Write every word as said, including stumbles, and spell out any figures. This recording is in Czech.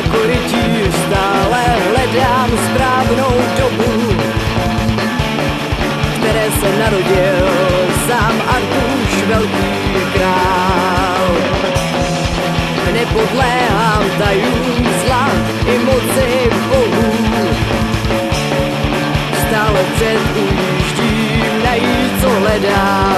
korytíř stále hledám správnou dobu, které se narodil sám Artuš velký král. Nepodléhám tajům zla i moci bohů, stále před ujíždím najít, co hledám.